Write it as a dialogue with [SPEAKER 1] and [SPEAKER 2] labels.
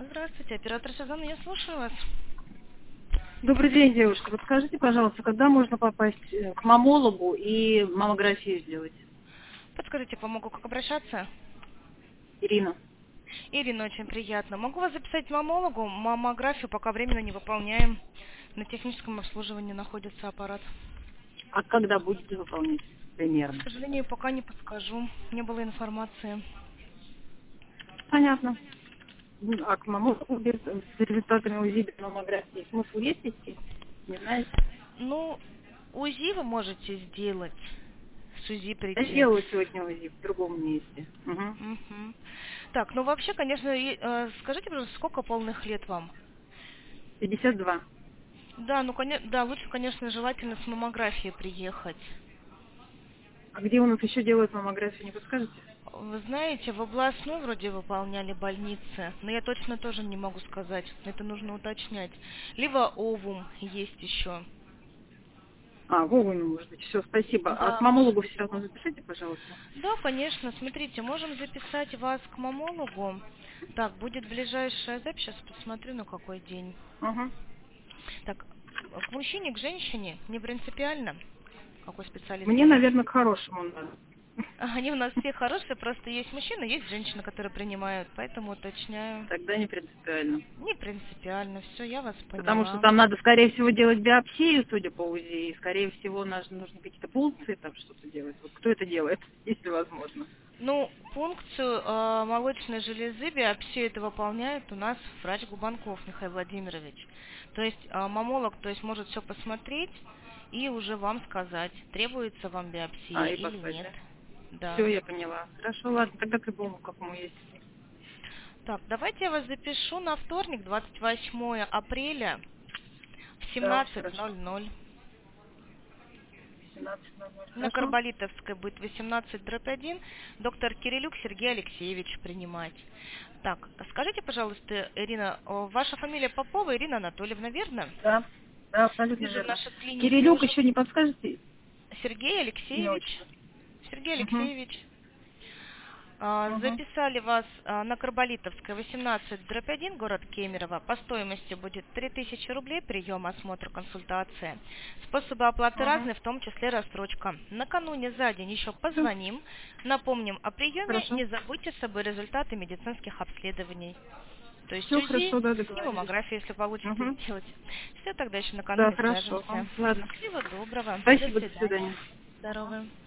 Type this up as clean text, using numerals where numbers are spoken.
[SPEAKER 1] Здравствуйте, оператор сезона, я слушаю вас.
[SPEAKER 2] Добрый день, девушка. Вот скажите, пожалуйста, когда можно попасть к маммологу и маммографию сделать?
[SPEAKER 1] Подскажите, помогу, как обращаться?
[SPEAKER 2] Ирина.
[SPEAKER 1] Ирина, очень приятно. Могу вас записать к маммологу? Маммографию пока временно не выполняем. На техническом обслуживании находится аппарат.
[SPEAKER 2] А когда будете выполнять
[SPEAKER 1] К
[SPEAKER 2] примерно?
[SPEAKER 1] сожалению, пока не подскажу. Не было информации.
[SPEAKER 2] Понятно. А к маммологу с результатами УЗИ без маммографии смысл есть идти? Не знаете?
[SPEAKER 1] Ну, УЗИ вы можете сделать. С УЗИ
[SPEAKER 2] Я
[SPEAKER 1] прийти.
[SPEAKER 2] сделала сегодня УЗИ в другом месте. Угу.
[SPEAKER 1] Мгм. Так, ну вообще, конечно, скажите, пожалуйста, сколько полных лет вам?
[SPEAKER 2] 52.
[SPEAKER 1] Да, ну, да, лучше, конечно, желательно с маммографией приехать.
[SPEAKER 2] А где у нас еще делают маммографию, не подскажете?
[SPEAKER 1] Вы знаете, в областной вроде выполняли больницы, но я точно тоже не могу сказать. Это нужно уточнять. Либо ОВУМ есть еще.
[SPEAKER 2] А, Вовыми, может быть. Все, спасибо. А к
[SPEAKER 1] Да, может
[SPEAKER 2] маммологу
[SPEAKER 1] быть.
[SPEAKER 2] все равно запишите, пожалуйста.
[SPEAKER 1] Да, конечно. Смотрите, можем записать вас к маммологу. Так, будет ближайшая запись. Сейчас посмотрю, на какой день.
[SPEAKER 2] Угу.
[SPEAKER 1] Так, к мужчине, к женщине, не принципиально, какой специалист
[SPEAKER 2] Мне,
[SPEAKER 1] вам нужен.
[SPEAKER 2] наверное, к хорошему надо.
[SPEAKER 1] Они у нас все хорошие, просто есть мужчины, есть женщины, которые принимают, поэтому уточняю.
[SPEAKER 2] Тогда не принципиально.
[SPEAKER 1] Не принципиально, все, я вас
[SPEAKER 2] Потому что
[SPEAKER 1] поняла.
[SPEAKER 2] там надо, скорее всего, делать биопсию, судя по УЗИ, и, скорее всего, нужно какие-то пункции там что-то делать. Вот кто это делает, если возможно?
[SPEAKER 1] Ну, функцию молочной железы, биопсию это выполняет у нас врач Губанков Михаил Владимирович. То есть маммолог, то есть может все посмотреть и уже вам сказать, требуется вам биопсия
[SPEAKER 2] И
[SPEAKER 1] или
[SPEAKER 2] послать,
[SPEAKER 1] нет.
[SPEAKER 2] да? Все,
[SPEAKER 1] Да.
[SPEAKER 2] я поняла. Хорошо, ладно, тогда к любому, какому есть.
[SPEAKER 1] Так, давайте я вас запишу на вторник, 28 апреля в
[SPEAKER 2] Да, хорошо.
[SPEAKER 1] 17:00.
[SPEAKER 2] 17:00,
[SPEAKER 1] На
[SPEAKER 2] хорошо?
[SPEAKER 1] Карболитовской будет 18/1, доктор Кирилюк Сергей Алексеевич принимать. Так, скажите, пожалуйста, Ирина, ваша фамилия Попова Ирина Анатольевна, верно?
[SPEAKER 2] Да, да, абсолютно
[SPEAKER 1] Вижу в
[SPEAKER 2] верно.
[SPEAKER 1] нашей клинике
[SPEAKER 2] Кирилюк
[SPEAKER 1] уже
[SPEAKER 2] еще не подскажете
[SPEAKER 1] Сергей
[SPEAKER 2] имя,
[SPEAKER 1] Алексеевич.
[SPEAKER 2] отчество?
[SPEAKER 1] Сергей
[SPEAKER 2] Угу,
[SPEAKER 1] Алексеевич.
[SPEAKER 2] угу.
[SPEAKER 1] Записали вас на Карболитовской 18/1, город Кемерово. По стоимости будет 3000 рублей, прием, осмотр, консультация. Способы оплаты
[SPEAKER 2] Угу.
[SPEAKER 1] разные, в том числе рассрочка. Накануне за день еще
[SPEAKER 2] Все,
[SPEAKER 1] позвоним, напомним о приеме,
[SPEAKER 2] хорошо.
[SPEAKER 1] не забудьте с собой результаты медицинских обследований. То есть
[SPEAKER 2] Все
[SPEAKER 1] УЗИ
[SPEAKER 2] хорошо, да,
[SPEAKER 1] и
[SPEAKER 2] договорились.
[SPEAKER 1] маммографию, если получится
[SPEAKER 2] Угу.
[SPEAKER 1] сделать. Все, тогда еще
[SPEAKER 2] Да,
[SPEAKER 1] накануне
[SPEAKER 2] хорошо.
[SPEAKER 1] свяжемся.
[SPEAKER 2] Ладно.
[SPEAKER 1] Всего доброго. До
[SPEAKER 2] Спасибо, до
[SPEAKER 1] свидания.
[SPEAKER 2] свидания.
[SPEAKER 1] Здоровы.